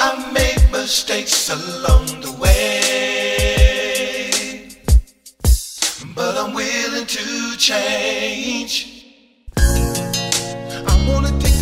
I made mistakes along the way, but I'm willing to change. I wanna take